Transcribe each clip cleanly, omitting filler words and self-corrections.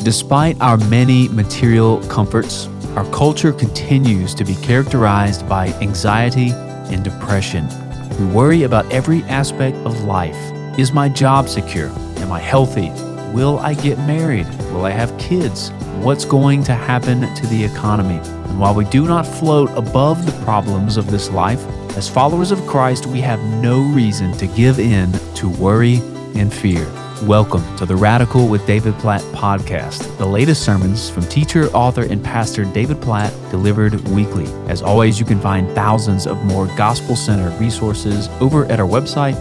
Despite our many material comforts, our culture continues to be characterized by anxiety and depression. We worry about every aspect of life. Is my job secure? Am I healthy? Will I get married? Will I have kids? What's going to happen to the economy? And while we do not float above the problems of this life, as followers of Christ, we have no reason to give in to worry and fear. Welcome to the Radical with David Platt podcast, the latest sermons from teacher, author, and pastor David Platt delivered weekly. As always, you can find thousands of more gospel-centered resources over at our website,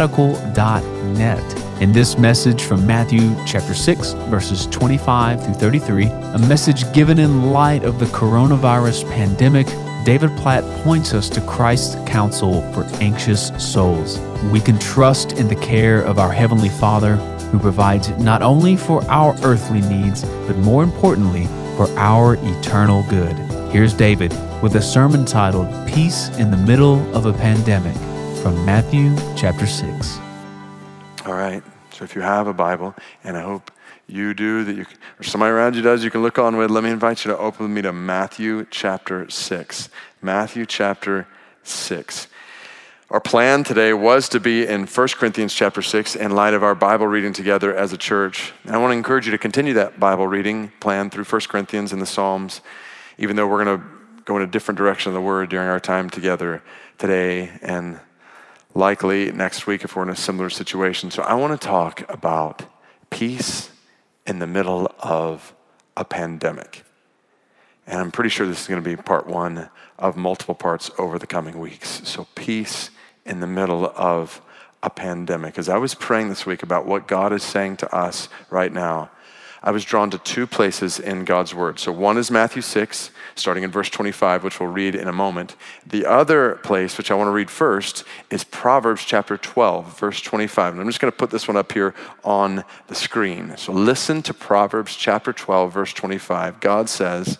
radical.net. In this message from Matthew chapter 6, verses 25 through 33, a message given in light of the coronavirus pandemic, David Platt points us to Christ's counsel for anxious souls. We can trust in the care of our Heavenly Father, who provides not only for our earthly needs, but more importantly, for our eternal good. Here's David with a sermon titled, Peace in the Middle of a Pandemic, from Matthew chapter 6. All right, so if you have a Bible, and I hope you do, or somebody around you does, you can look on with, let me invite you to open with me to Matthew chapter 6. Matthew chapter 6. Our plan today was to be in 1 Corinthians chapter 6 in light of our Bible reading together as a church. And I want to encourage you to continue that Bible reading plan through 1 Corinthians and the Psalms, even though we're going to go in a different direction of the Word during our time together today and likely next week if we're in a similar situation. So I want to talk about peace in the middle of a pandemic. And I'm pretty sure this is going to be part one of multiple parts over the coming weeks. So peace in the middle of a pandemic. As I was praying this week about what God is saying to us right now, I was drawn to two places in God's word. So one is Matthew 6, starting in verse 25, which we'll read in a moment. The other place, which I want to read first, is Proverbs chapter 12, verse 25. And I'm just going to put this one up here on the screen. So listen to Proverbs chapter 12, verse 25. God says,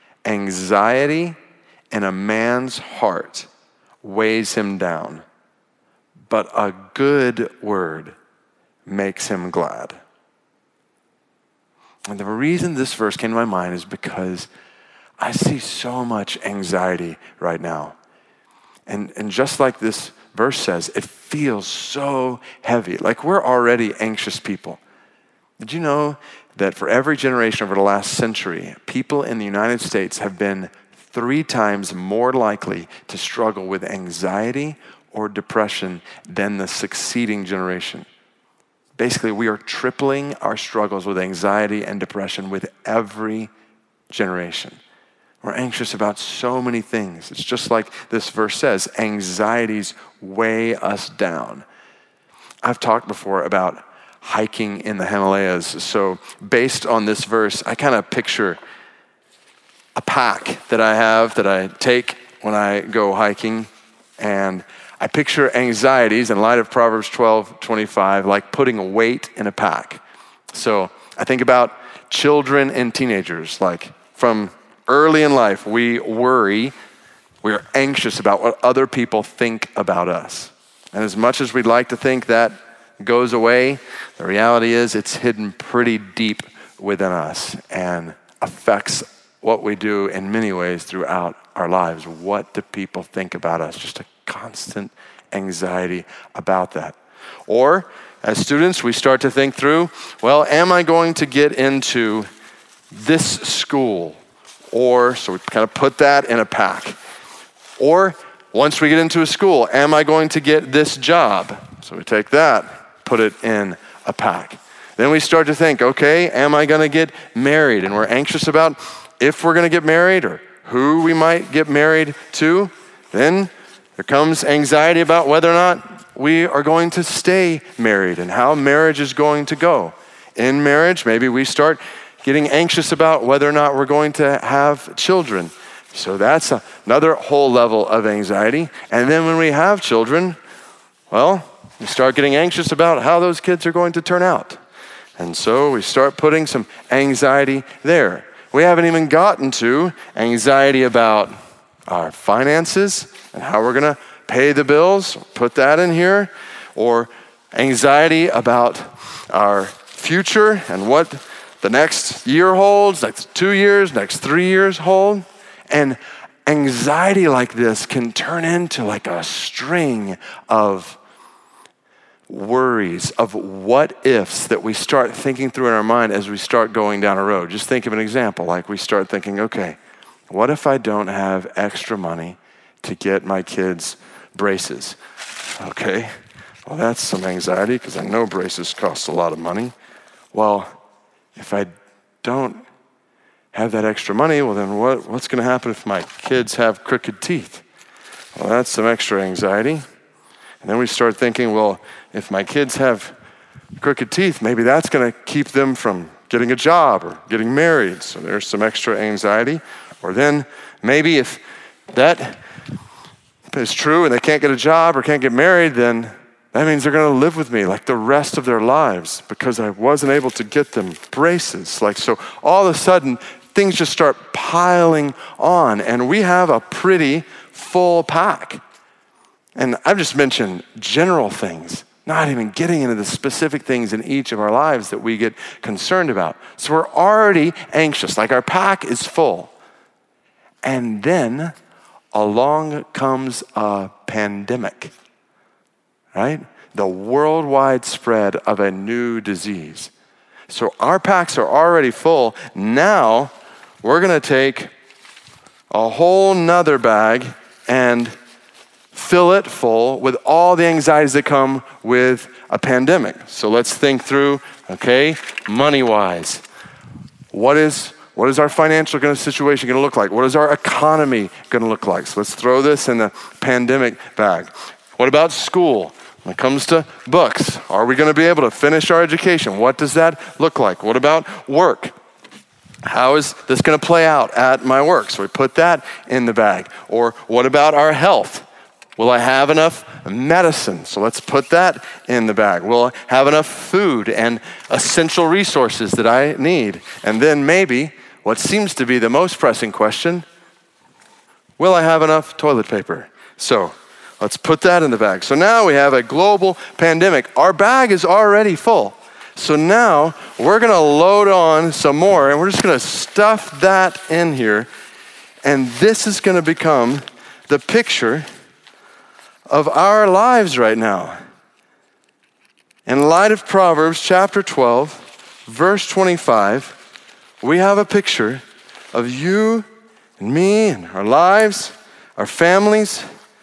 anxiety in a man's heart weighs him down, but a good word makes him glad. And the reason this verse came to my mind is because I see so much anxiety right now. And just like this verse says, it feels so heavy. Like we're already anxious people. Did you know that for every generation over the last century, people in the United States have been 3 times more likely to struggle with anxiety or depression than the succeeding generation? Basically, we are tripling our struggles with anxiety and depression with every generation. We're anxious about so many things. It's just like this verse says, anxieties weigh us down. I've talked before about hiking in the Himalayas. So based on this verse, I kind of picture a pack that I have that I take when I go hiking, and I picture anxieties in light of Proverbs 12:25 like putting a weight in a pack. So I think about children and teenagers. Like from early in life, we worry, we're anxious about what other people think about us. And as much as we'd like to think that goes away, the reality is it's hidden pretty deep within us and affects what we do in many ways throughout our lives. What do people think about us? Just a constant anxiety about that. Or as students, we start to think through, well, am I going to get into this school? Or, so we kind of put that in a pack. Or once we get into a school, am I going to get this job? So we take that, put it in a pack. Then we start to think, okay, am I going to get married? And we're anxious about if we're going to get married or who we might get married to. Then there comes anxiety about whether or not we are going to stay married and how marriage is going to go. In marriage, maybe we start getting anxious about whether or not we're going to have children. So that's another whole level of anxiety. And then when we have children, well, we start getting anxious about how those kids are going to turn out. And so we start putting some anxiety there. We haven't even gotten to anxiety about our finances and how we're going to pay the bills. Put that in here. Or anxiety about our future and what the next year holds, next 2 years, next 3 years hold. And anxiety like this can turn into like a string of worries, of what ifs that we start thinking through in our mind as we start going down a road. Just think of an example, like we start thinking, okay, what if I don't have extra money to get my kids braces? Okay, well that's some anxiety because I know braces cost a lot of money. Well, if I don't have that extra money, well then what's going to happen if my kids have crooked teeth? Well, that's some extra anxiety. And then we start thinking, well, if my kids have crooked teeth, maybe that's going to keep them from getting a job or getting married. So there's some extra anxiety. Or then maybe if that is true and they can't get a job or can't get married, then that means they're going to live with me like the rest of their lives because I wasn't able to get them braces. Like, so all of a sudden, things just start piling on, and we have a pretty full pack. And I've just mentioned general things, not even getting into the specific things in each of our lives that we get concerned about. So we're already anxious, like our pack is full. And then along comes a pandemic, right? The worldwide spread of a new disease. So our packs are already full. Now we're going to take a whole nother bag and fill it full with all the anxieties that come with a pandemic. So let's think through, okay, money-wise. What is our financial situation going to look like? What is our economy going to look like? So let's throw this in the pandemic bag. What about school? When it comes to books, are we going to be able to finish our education? What does that look like? What about work? How is this going to play out at my work? So we put that in the bag. Or what about our health? Will I have enough medicine? So let's put that in the bag. Will I have enough food and essential resources that I need? And then maybe what seems to be the most pressing question, will I have enough toilet paper? So let's put that in the bag. So now we have a global pandemic. Our bag is already full. So now we're going to load on some more, and we're just going to stuff that in here. And this is going to become the picture of our lives right now. In light of Proverbs chapter 12, verse 25, we have a picture of you and me and our lives, our families,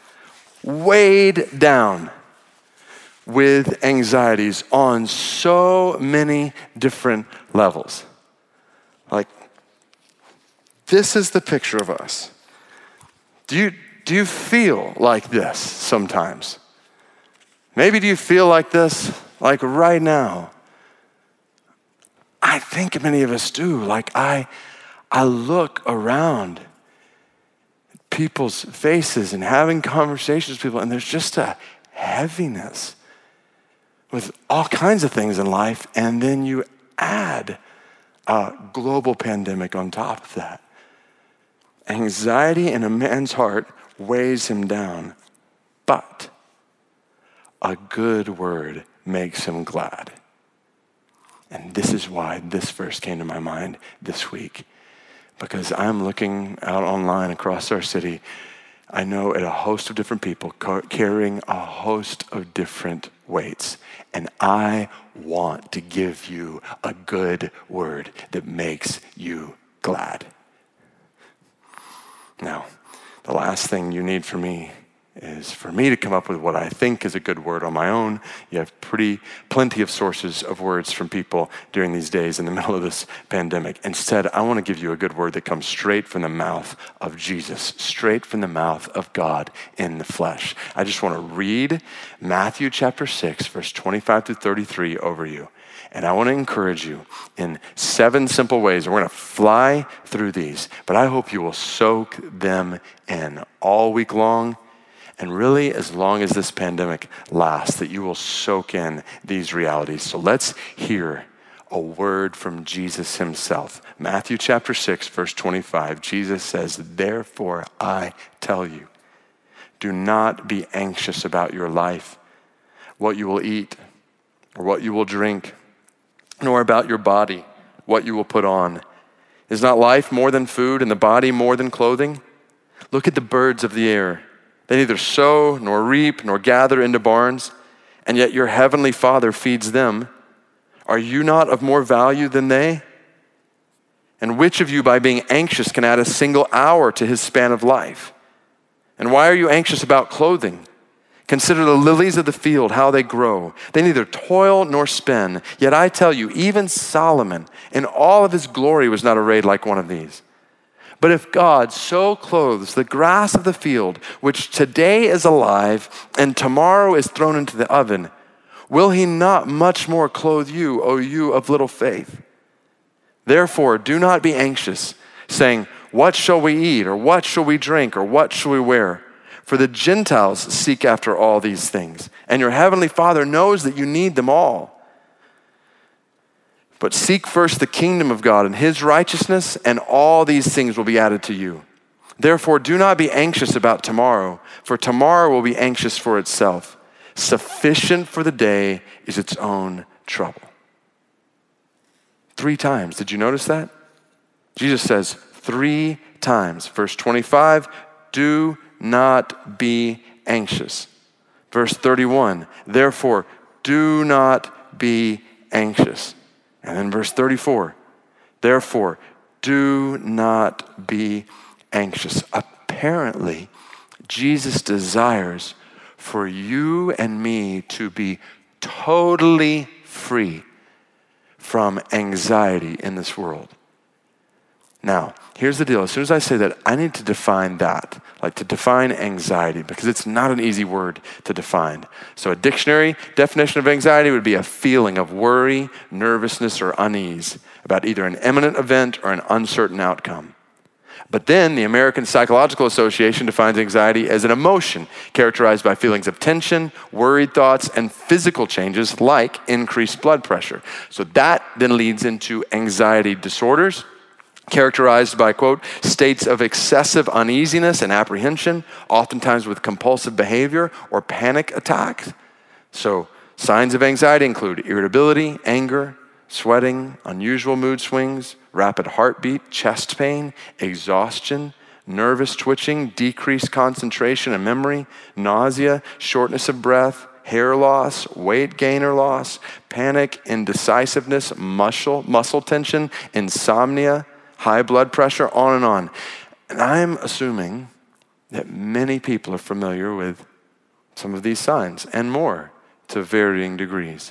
weighed down with anxieties on so many different levels. Like, this is the picture of us. Do you feel like this sometimes? Maybe do you feel like this, like right now? I think many of us do. Like I look around at people's faces and having conversations with people, and there's just a heaviness with all kinds of things in life, and then you add a global pandemic on top of that. Anxiety in a man's heart weighs him down, but a good word makes him glad. And this is why this verse came to my mind this week, because I'm looking out online across our city. I know at a host of different people carrying a host of different weights. And I want to give you a good word that makes you glad. Now, the last thing you need from me is for me to come up with what I think is a good word on my own. You have plenty of sources of words from people during these days in the middle of this pandemic. Instead, I want to give you a good word that comes straight from the mouth of Jesus, straight from the mouth of God in the flesh. I just want to read Matthew chapter 6, verse 25 to 33 over you. And I want to encourage you in 7 simple ways. We're going to fly through these, but I hope you will soak them in all week long. And really, as long as this pandemic lasts, that you will soak in these realities. So let's hear a word from Jesus himself. Matthew chapter 6, verse 25, Jesus says, "Therefore I tell you, do not be anxious about your life, what you will eat or what you will drink, nor about your body, what you will put on. Is not life more than food and the body more than clothing? Look at the birds of the air. They neither sow nor reap nor gather into barns, and yet your heavenly Father feeds them. Are you not of more value than they? And which of you, by being anxious, can add a single hour to his span of life? And why are you anxious about clothing? Consider the lilies of the field, how they grow. They neither toil nor spin. Yet I tell you, even Solomon in all of his glory was not arrayed like one of these. But if God so clothes the grass of the field, which today is alive and tomorrow is thrown into the oven, will he not much more clothe you, O you of little faith? Therefore, do not be anxious, saying, what shall we eat, or what shall we drink, or what shall we wear? For the Gentiles seek after all these things, and your heavenly Father knows that you need them all. But seek first the kingdom of God and his righteousness, and all these things will be added to you. Therefore, do not be anxious about tomorrow, for tomorrow will be anxious for itself. Sufficient for the day is its own trouble. 3 times. Did you notice that? Jesus says 3 times. Verse 25, do not be anxious. Verse 31, therefore, do not be anxious. And then verse 34, therefore, do not be anxious. Apparently, Jesus desires for you and me to be totally free from anxiety in this world. Now, here's the deal. As soon as I say that, I need to define that, like to define anxiety, because it's not an easy word to define. So a dictionary definition of anxiety would be a feeling of worry, nervousness, or unease about either an imminent event or an uncertain outcome. But then the American Psychological Association defines anxiety as an emotion characterized by feelings of tension, worried thoughts, and physical changes like increased blood pressure. So that then leads into anxiety disorders, characterized by, quote, states of excessive uneasiness and apprehension, oftentimes with compulsive behavior or panic attacks. So signs of anxiety include irritability, anger, sweating, unusual mood swings, rapid heartbeat, chest pain, exhaustion, nervous twitching, decreased concentration and memory, nausea, shortness of breath, hair loss, weight gain or loss, panic, indecisiveness, muscle tension, insomnia, high blood pressure, on and on. And I'm assuming that many people are familiar with some of these signs and more to varying degrees.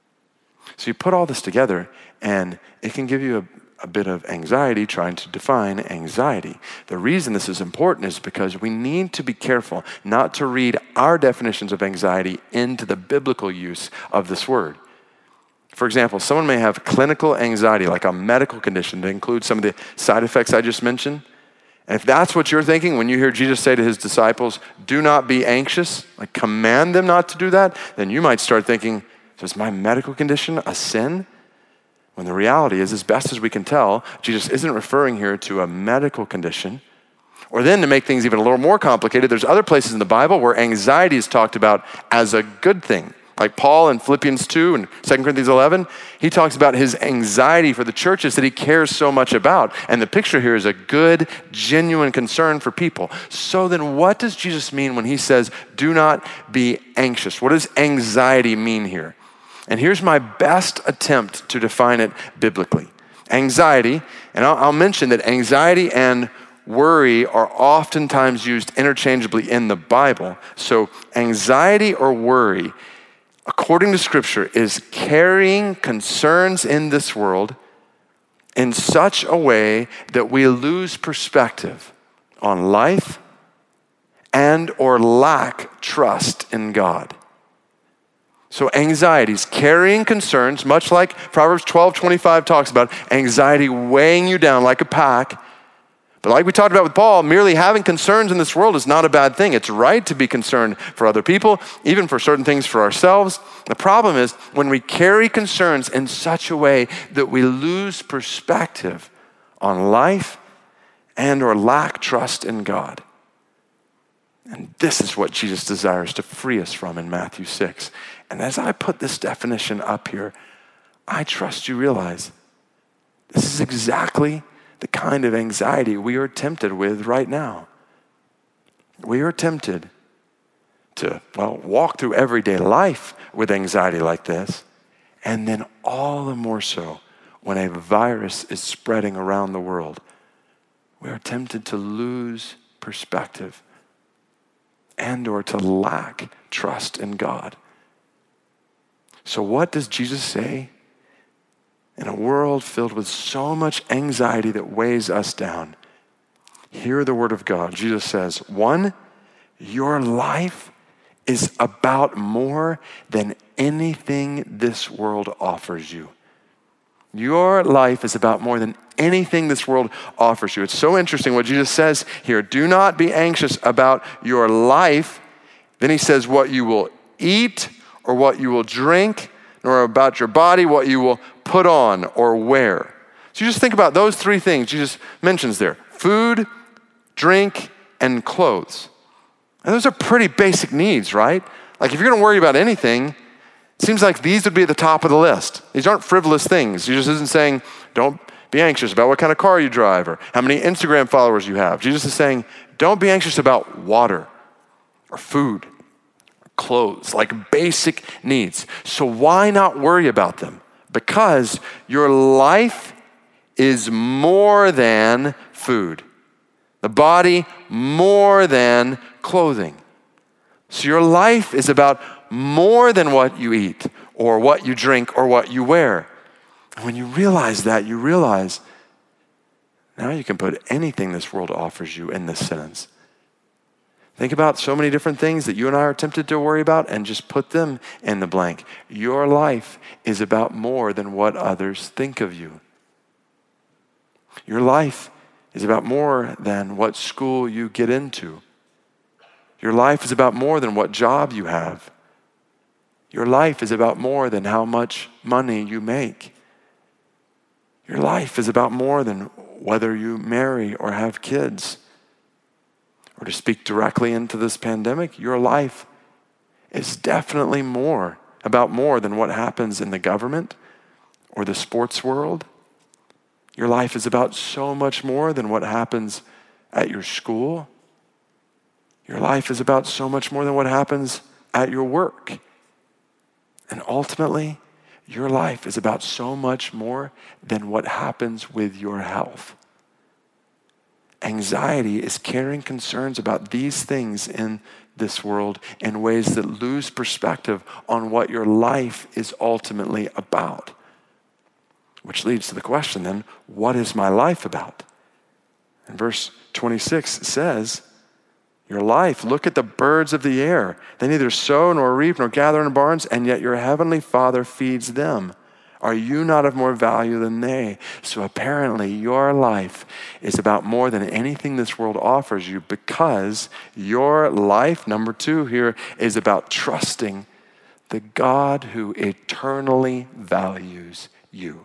So you put all this together and it can give you a bit of anxiety trying to define anxiety. The reason this is important is because we need to be careful not to read our definitions of anxiety into the biblical use of this word. For example, someone may have clinical anxiety, like a medical condition that includes some of the side effects I just mentioned. And if that's what you're thinking when you hear Jesus say to his disciples, do not be anxious, like command them not to do that, then you might start thinking, so is my medical condition a sin? When the reality is, as best as we can tell, Jesus isn't referring here to a medical condition. Or then to make things even a little more complicated, there's other places in the Bible where anxiety is talked about as a good thing. Like Paul in Philippians 2 and 2 Corinthians 11, he talks about his anxiety for the churches that he cares so much about. And the picture here is a good, genuine concern for people. So then what does Jesus mean when he says, do not be anxious? What does anxiety mean here? And here's my best attempt to define it biblically. Anxiety, and I'll mention that anxiety and worry are oftentimes used interchangeably in the Bible. So anxiety or worry, according to Scripture, is carrying concerns in this world in such a way that we lose perspective on life and or lack trust in God. So anxiety is carrying concerns, much like Proverbs 12:25 talks about, anxiety weighing you down like a pack. But like we talked about with Paul, merely having concerns in this world is not a bad thing. It's right to be concerned for other people, even for certain things for ourselves. The problem is when we carry concerns in such a way that we lose perspective on life and or lack trust in God. And this is what Jesus desires to free us from in Matthew 6. And as I put this definition up here, I trust you realize This is exactly the kind of anxiety we are tempted with right now. We are tempted to, walk through everyday life with anxiety like this, and then all the more so when a virus is spreading around the world. We are tempted to lose perspective and or to lack trust in God. So what does Jesus say? In a world filled with so much anxiety that weighs us down, hear the word of God. Jesus says, 1, your life is about more than anything this world offers you. Your life is about more than anything this world offers you. It's so interesting what Jesus says here. Do not be anxious about your life. Then he says what you will eat or what you will drink, nor about your body what you will put on or wear. So you just think about those 3 things Jesus mentions there. Food, drink, and clothes. And those are pretty basic needs, right? Like if you're going to worry about anything, it seems like these would be at the top of the list. These aren't frivolous things. Jesus isn't saying, don't be anxious about what kind of car you drive or how many Instagram followers you have. Jesus is saying, don't be anxious about water or food, or clothes, like basic needs. So why not worry about them? Because your life is more than food. The body more than clothing. So your life is about more than what you eat or what you drink or what you wear. And when you realize that, you realize now you can put anything this world offers you in this sentence. Think about so many different things that you and I are tempted to worry about and just put them in the blank. Your life is about more than what others think of you. Your life is about more than what school you get into. Your life is about more than what job you have. Your life is about more than how much money you make. Your life is about more than whether you marry or have kids. Or to speak directly into this pandemic, your life is definitely about more than what happens in the government or the sports world. Your life is about so much more than what happens at your school. Your life is about so much more than what happens at your work. And ultimately, your life is about so much more than what happens with your health. Anxiety is carrying concerns about these things in this world in ways that lose perspective on what your life is ultimately about. Which leads to the question then, what is my life about? And verse 26 says, your life, look at the birds of the air. They neither sow nor reap nor gather in barns, and yet your heavenly Father feeds them. Are you not of more value than they? So apparently your life is about more than anything this world offers you, because your life, number 2 here, is about trusting the God who eternally values you.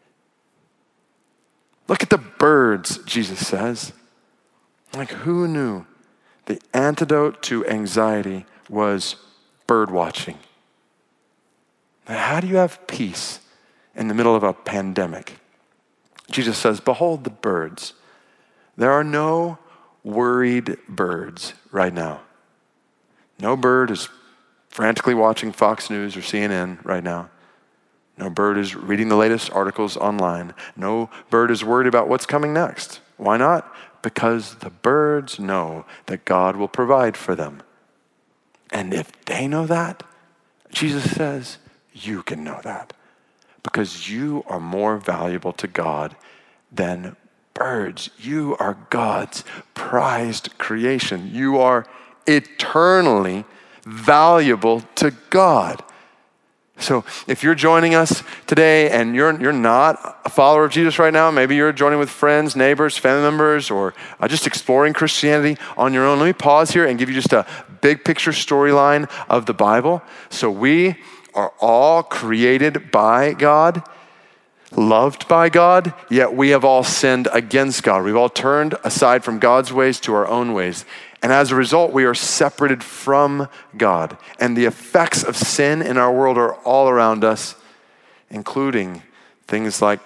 Look at the birds, Jesus says. Like, who knew the antidote to anxiety was bird watching? Now, how do you have peace in the middle of a pandemic? Jesus says, behold the birds. There are no worried birds right now. No bird is frantically watching Fox News or CNN right now. No bird is reading the latest articles online. No bird is worried about what's coming next. Why not? Because the birds know that God will provide for them. And if they know that, Jesus says, you can know that. Because you are more valuable to God than birds. You are God's prized creation. You are eternally valuable to God. So if you're joining us today and you're not a follower of Jesus right now, maybe you're joining with friends, neighbors, family members, or just exploring Christianity on your own, let me pause here and give you just a big picture storyline of the Bible. So we are all created by God, loved by God, yet we have all sinned against God. We've all turned aside from God's ways to our own ways. And as a result, we are separated from God. And the effects of sin in our world are all around us, including things like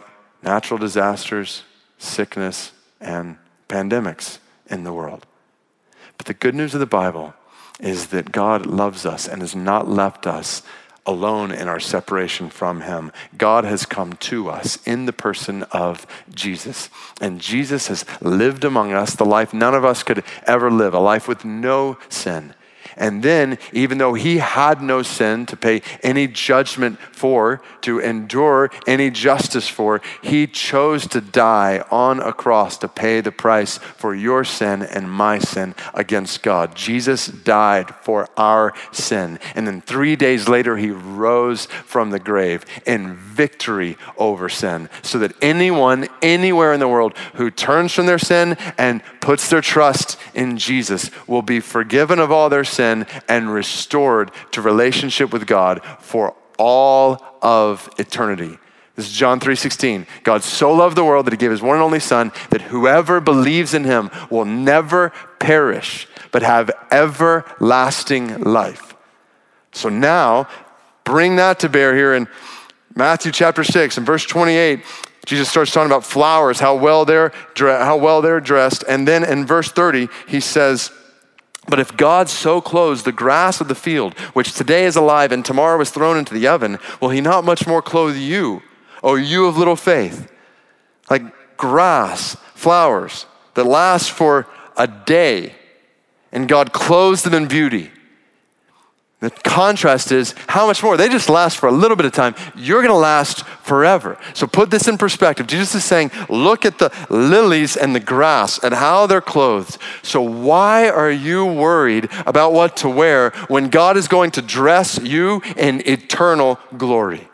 natural disasters, sickness, and pandemics in the world. But the good news of the Bible is that God loves us and has not left us alone in our separation from him. God has come to us in the person of Jesus. And Jesus has lived among us the life none of us could ever live, a life with no sin. And then, even though he had no sin to pay any judgment for, to endure any justice for, he chose to die on a cross to pay the price for your sin and my sin against God. Jesus died for our sin. And then 3 days later, he rose from the grave in victory over sin, so that anyone, anywhere in the world who turns from their sin and puts their trust in Jesus will be forgiven of all their sin and restored to relationship with God for all of eternity. This is John 3:16. God so loved the world that he gave his one and only son, that whoever believes in him will never perish, but have everlasting life. So now, bring that to bear here in Matthew chapter 6 and verse 28. Jesus starts talking about flowers, how well they're dressed. And then in verse 30, he says, but if God so clothes the grass of the field, which today is alive and tomorrow is thrown into the oven, will he not much more clothe you, O you of little faith? Like grass, flowers that last for a day, and God clothes them in beauty. The contrast is, how much more? They just last for a little bit of time. You're going to last forever. So put this in perspective. Jesus is saying, look at the lilies and the grass and how they're clothed. So why are you worried about what to wear when God is going to dress you in eternal glory?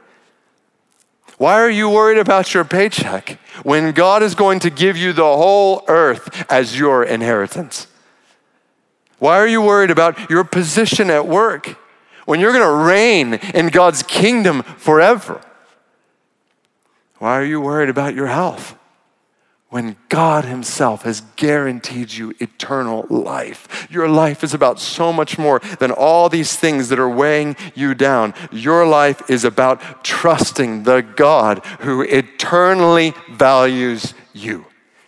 Why are you worried about your paycheck when God is going to give you the whole earth as your inheritance? Why are you worried about your position at work when you're going to reign in God's kingdom forever? Why are you worried about your health when God himself has guaranteed you eternal life? Your life is about so much more than all these things that are weighing you down. Your life is about trusting the God who eternally values you.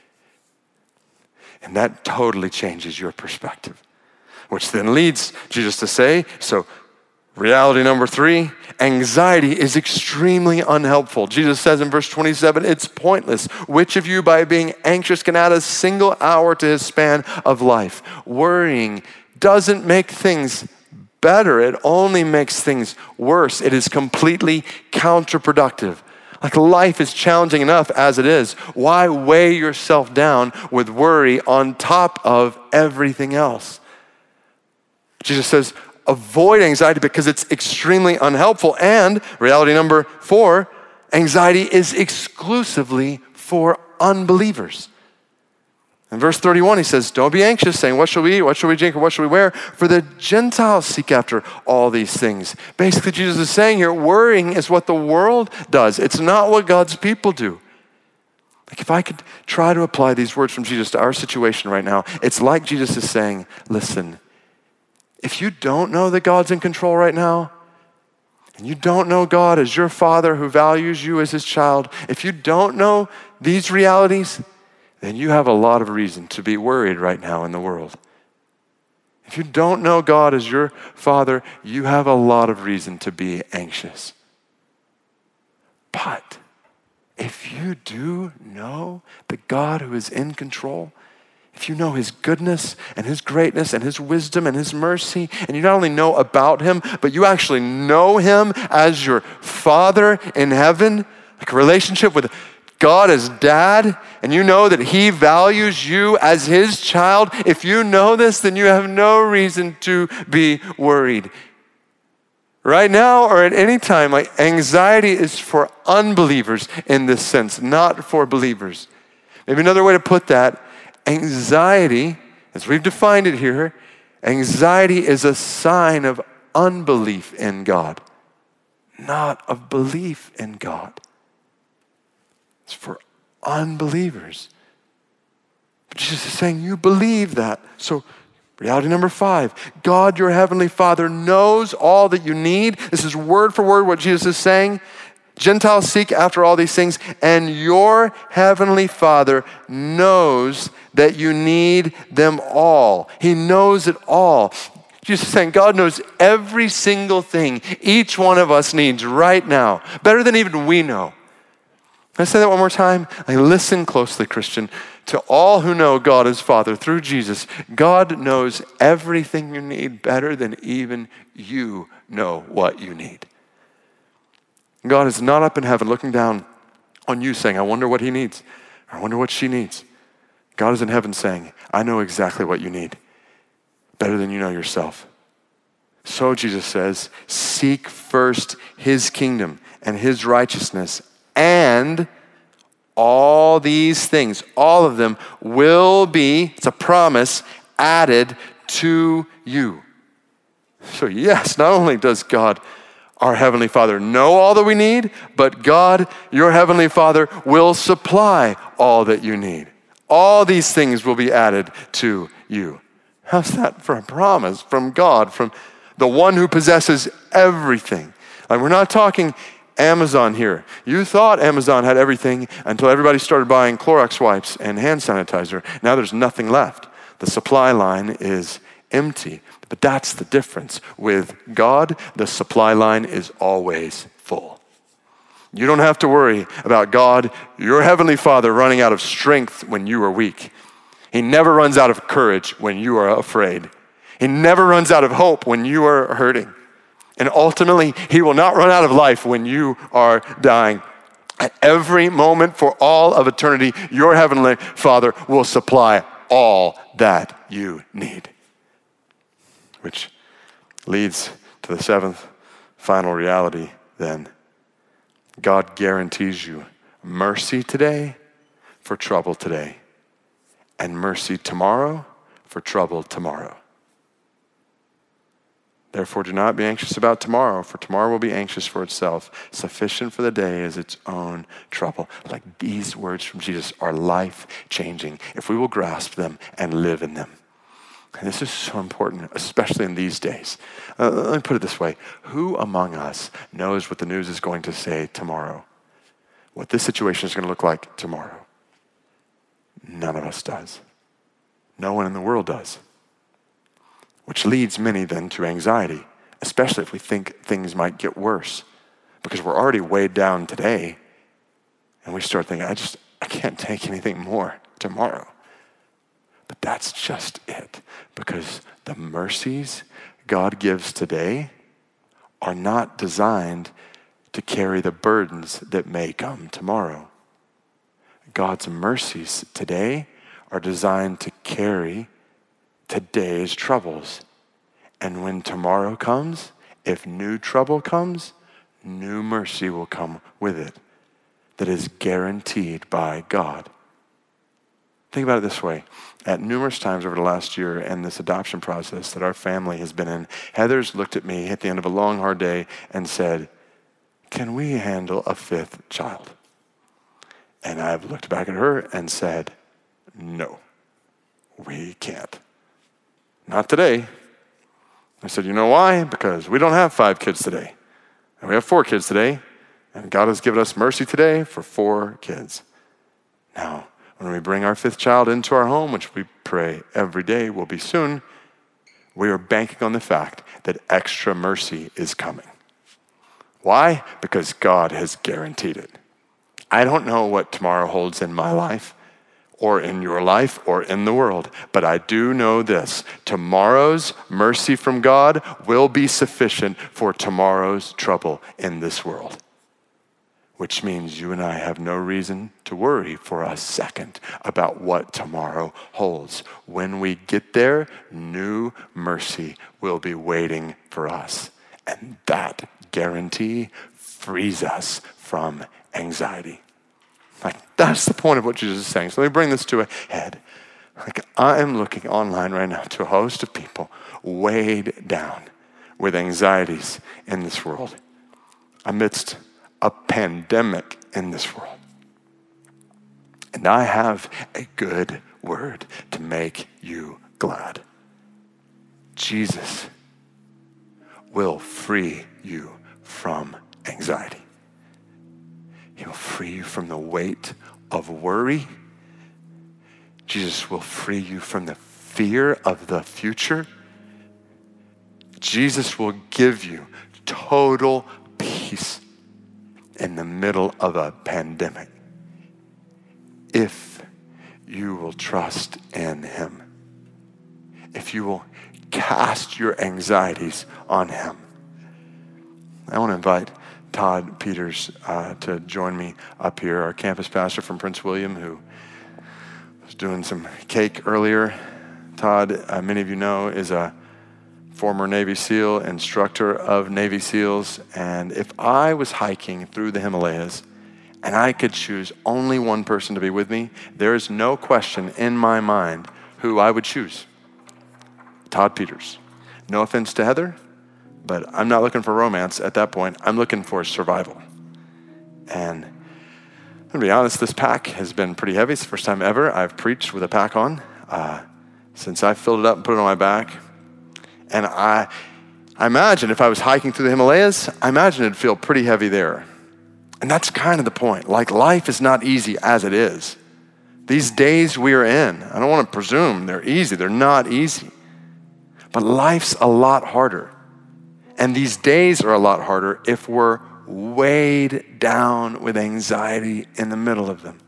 And that totally changes your perspective. Which then leads Jesus to say, so reality number 3, anxiety is extremely unhelpful. Jesus says in verse 27, it's pointless. Which of you by being anxious can add a single hour to his span of life? Worrying doesn't make things better. It only makes things worse. It is completely counterproductive. Like life is challenging enough as it is. Why weigh yourself down with worry on top of everything else? Jesus says, avoid anxiety because it's extremely unhelpful. And reality number 4, anxiety is exclusively for unbelievers. In verse 31, he says, don't be anxious, saying, what shall we eat, what shall we drink, or what shall we wear? For the Gentiles seek after all these things. Basically, Jesus is saying here, worrying is what the world does. It's not what God's people do. Like if I could try to apply these words from Jesus to our situation right now, it's like Jesus is saying, listen, if you don't know that God's in control right now, and you don't know God as your Father who values you as his child, if you don't know these realities, then you have a lot of reason to be worried right now in the world. If you don't know God as your Father, you have a lot of reason to be anxious. But if you do know the God who is in control, if you know his goodness and his greatness and his wisdom and his mercy, and you not only know about him, but you actually know him as your Father in heaven, like a relationship with God as dad, and you know that he values you as his child, if you know this, then you have no reason to be worried. Right now or at any time, like anxiety is for unbelievers in this sense, not for believers. Maybe another way to put that, anxiety, as we've defined it here, anxiety is a sign of unbelief in God, not of belief in God. It's for unbelievers. But Jesus is saying, you believe that. So reality number 5, God, your heavenly Father, knows all that you need. This is word for word what Jesus is saying. Gentiles seek after all these things, and your heavenly Father knows that you need them all. He knows it all. Jesus is saying God knows every single thing each one of us needs right now, better than even we know. Can I say that one more time? Listen closely, Christian. To all who know God as Father through Jesus, God knows everything you need better than even you know what you need. God is not up in heaven looking down on you saying, I wonder what he needs. I wonder what she needs. God is in heaven saying, I know exactly what you need, better than you know yourself. So Jesus says, seek first his kingdom and his righteousness, and all these things, all of them will be, it's a promise, added to you. So yes, not only does God, our Heavenly Father, know all that we need, but God, your Heavenly Father, will supply all that you need. All these things will be added to you. How's that for a promise from God, from the one who possesses everything? We're not talking Amazon here. You thought Amazon had everything until everybody started buying Clorox wipes and hand sanitizer. Now there's nothing left. The supply line is empty. But that's the difference. With God, the supply line is always full. You don't have to worry about God, your Heavenly Father, running out of strength when you are weak. He never runs out of courage when you are afraid. He never runs out of hope when you are hurting. And ultimately, he will not run out of life when you are dying. At every moment for all of eternity, your Heavenly Father will supply all that you need. Which leads to the seventh final reality then. God guarantees you mercy today for trouble today, and mercy tomorrow for trouble tomorrow. Therefore, do not be anxious about tomorrow, for tomorrow will be anxious for itself. Sufficient for the day is its own trouble. Like these words from Jesus are life-changing if we will grasp them and live in them. And this is so important, especially in these days. Let me put it this way. Who among us knows what the news is going to say tomorrow? What this situation is going to look like tomorrow? None of us does. No one in the world does. Which leads many then to anxiety, especially if we think things might get worse. Because we're already weighed down today, and we start thinking, I can't take anything more tomorrow. But that's just it, because the mercies God gives today are not designed to carry the burdens that may come tomorrow. God's mercies today are designed to carry today's troubles. And when tomorrow comes, if new trouble comes, new mercy will come with it that is guaranteed by God. Think about it this way. At numerous times over the last year and this adoption process that our family has been in, Heather's looked at me at the end of a long, hard day and said, can we handle a fifth child? And I've looked back at her and said, no, we can't. Not today. I said, you know why? Because we don't have 5 kids today. And we have 4 kids today. And God has given us mercy today for 4 kids. Now, when we bring our 5th child into our home, which we pray every day will be soon, we are banking on the fact that extra mercy is coming. Why? Because God has guaranteed it. I don't know what tomorrow holds in my life, or in your life, or in the world, but I do know this. Tomorrow's mercy from God will be sufficient for tomorrow's trouble in this world. Which means you and I have no reason to worry for a second about what tomorrow holds. When we get there, new mercy will be waiting for us. And that guarantee frees us from anxiety. That's the point of what Jesus is saying. So let me bring this to a head. I am looking online right now to a host of people weighed down with anxieties in this world amidst a pandemic in this world. And I have a good word to make you glad. Jesus will free you from anxiety. He'll free you from the weight of worry. Jesus will free you from the fear of the future. Jesus will give you total peace in the middle of a pandemic if you will trust in him. If you will cast your anxieties on him. I want to invite Todd Peters to join me up here, our campus pastor from Prince William, who was doing some cake earlier. Todd, many of you know, is a former Navy SEAL, instructor of Navy SEALs. And if I was hiking through the Himalayas and I could choose only one person to be with me, there is no question in my mind who I would choose. Todd Peters. No offense to Heather, but I'm not looking for romance at that point. I'm looking for survival. And I'm gonna be honest, this pack has been pretty heavy. It's the first time ever I've preached with a pack on since I filled it up and put it on my back. And I imagine if I was hiking through the Himalayas, I imagine it'd feel pretty heavy there. And that's kind of the point. Like, life is not easy as it is. These days we are in, I don't want to presume they're easy. They're not easy. But life's a lot harder. And these days are a lot harder if we're weighed down with anxiety in the middle of them.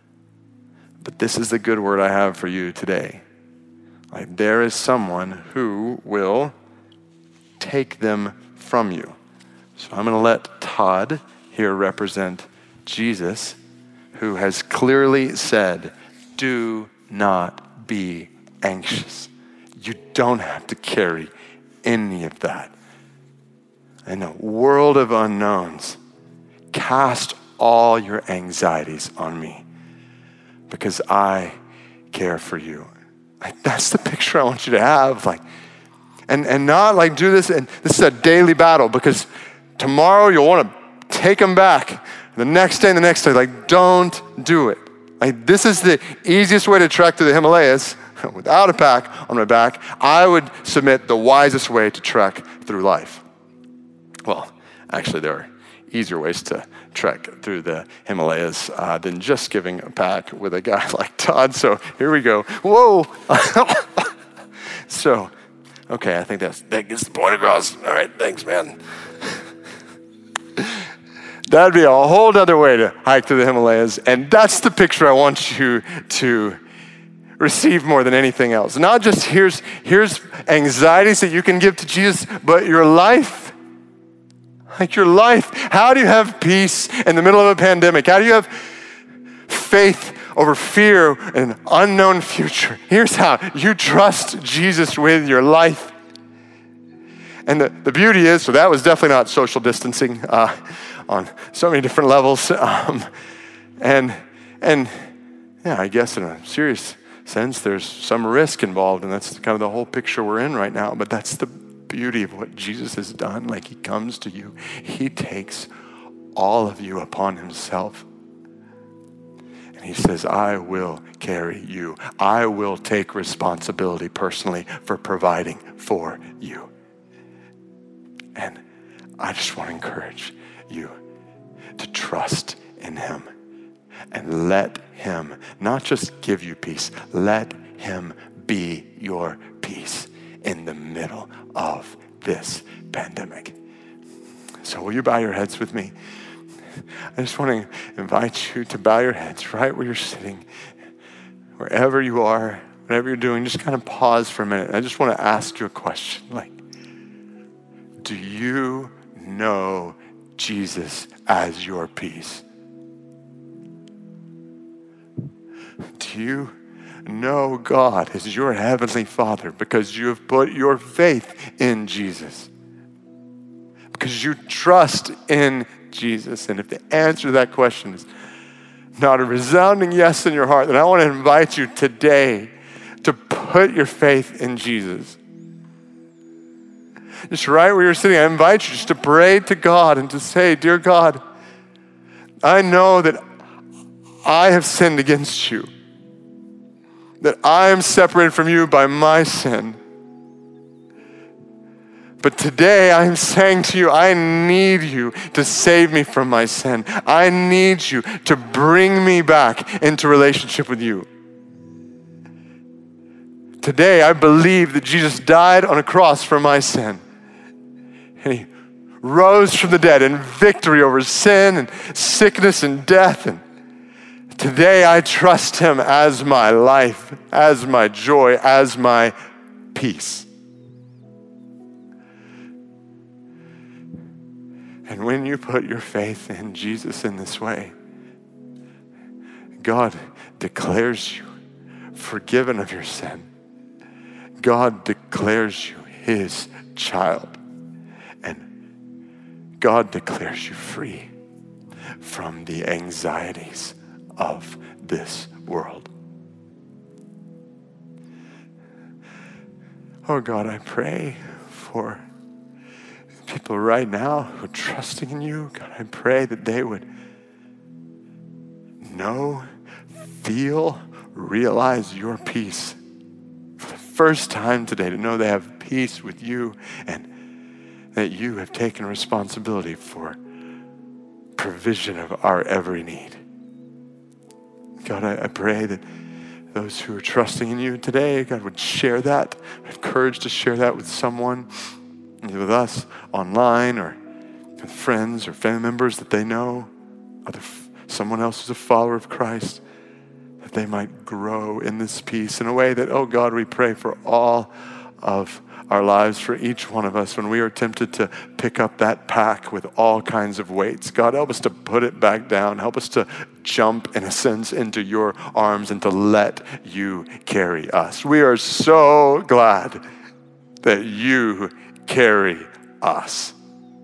But this is the good word I have for you today. Like, there is someone who will take them from you. So I'm going to let Todd here represent Jesus, who has clearly said, do not be anxious. You don't have to carry any of that. In a world of unknowns, cast all your anxieties on me because I care for you. Like, that's the picture I want you to have. Like, and not like do this, and this is a daily battle because tomorrow you'll want to take them back. The next day and the next day, like, don't do it. Like, this is the easiest way to trek to the Himalayas without a pack on my back. I would submit the wisest way to trek through life. Well, actually, there are easier ways to trek through the Himalayas than just giving a pack with a guy like Todd. So here we go. Whoa. So, okay, I think that gets the point across. All right, thanks, man. That'd be a whole other way to hike through the Himalayas. And that's the picture I want you to receive more than anything else. Not just here's anxieties that you can give to Jesus, but your life. Like, your life. How do you have peace in the middle of a pandemic? How do you have faith over fear and an unknown future? Here's how. You trust Jesus with your life. And the beauty is, so that was definitely not social distancing on so many different levels. And yeah, I guess in a serious sense, there's some risk involved, and that's kind of the whole picture we're in right now. But that's the beauty of what Jesus has done. Like, he comes to you. He takes all of you upon himself. And he says, I will carry you. I will take responsibility personally for providing for you. And I just want to encourage you to trust in him and let him not just give you peace, let him be your peace in the middle of this pandemic. So will you bow your heads with me? I just want to invite you to bow your heads right where you're sitting, wherever you are, whatever you're doing. Just kind of pause for a minute. I just want to ask you a question. Like, do you know Jesus as your peace? Do you know God as your heavenly Father because you have put your faith in Jesus? Because you trust in Jesus? And if the answer to that question is not a resounding yes in your heart, then I want to invite you today to put your faith in Jesus. Just right where you're sitting, I invite you just to pray to God and to say, dear God, I know that I have sinned against you, that I am separated from you by my sin. But today I'm saying to you, I need you to save me from my sin. I need you to bring me back into relationship with you. Today I believe that Jesus died on a cross for my sin. And he rose from the dead in victory over sin and sickness and death. And today I trust him as my life, as my joy, as my peace. And when you put your faith in Jesus in this way, God declares you forgiven of your sin. God declares you his child. And God declares you free from the anxieties of this world. Oh God, I pray for people right now who are trusting in you. God, I pray that they would know, feel, realize your peace for the first time today, to know they have peace with you and that you have taken responsibility for provision of our every need. God, I pray that those who are trusting in you today, God, would share that, have courage to share that with someone, either with us online or with friends or family members that they know, someone else who's a follower of Christ, that they might grow in this peace in a way that, oh God, we pray for all of our lives, for each one of us when we are tempted to pick up that pack with all kinds of weights. God, help us to put it back down. Help us to jump, in a sense, into your arms and to let you carry us. We are so glad that you carry us.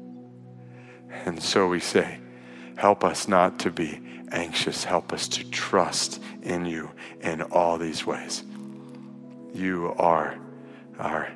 And so we say, help us not to be anxious. Help us to trust in you in all these ways. You are our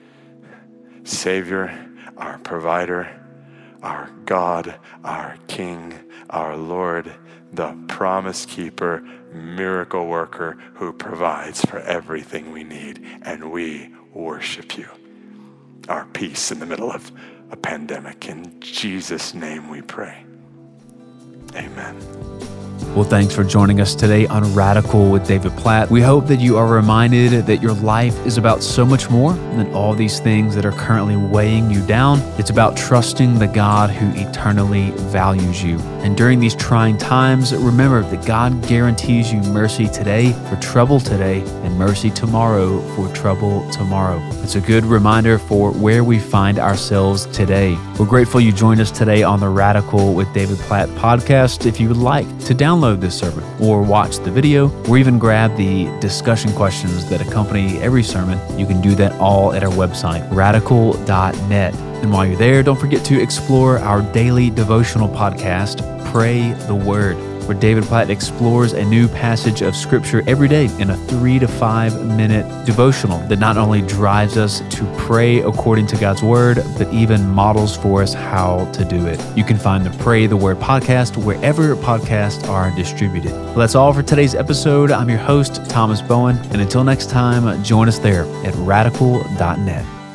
Savior, our provider, our God, our King, our Lord, the promise keeper, miracle worker who provides for everything we need. And we worship you. Our peace in the middle of a pandemic. In Jesus' name we pray. Amen. Well, thanks for joining us today on Radical with David Platt. We hope that you are reminded that your life is about so much more than all these things that are currently weighing you down. It's about trusting the God who eternally values you. And during these trying times, remember that God guarantees you mercy today for trouble today and mercy tomorrow for trouble tomorrow. It's a good reminder for where we find ourselves today. We're grateful you joined us today on the Radical with David Platt podcast. If you would like to download this sermon or watch the video or even grab the discussion questions that accompany every sermon, you can do that all at our website, radical.net. And while you're there, don't forget to explore our daily devotional podcast, Pray the Word, where David Platt explores a new passage of Scripture every day in a 3 to 5 minute devotional that not only drives us to pray according to God's Word, but even models for us how to do it. You can find the Pray the Word podcast wherever podcasts are distributed. Well, that's all for today's episode. I'm your host, Thomas Bowen, and until next time, join us there at radical.net.